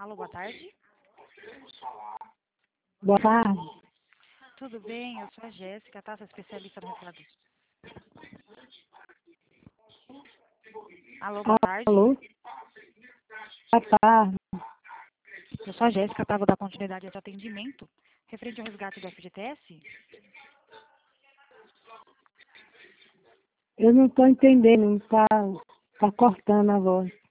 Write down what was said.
Alô, boa tarde. Boa tarde. Tudo bem? Eu sou a Jéssica, tá? Sou especialista no recado. Alô, boa tarde. Alô? Boa tarde. Eu sou a Jéssica, tá? Vou dar continuidade a esse atendimento. Referente ao resgate do FGTS? Eu não estou entendendo, tá cortando a voz.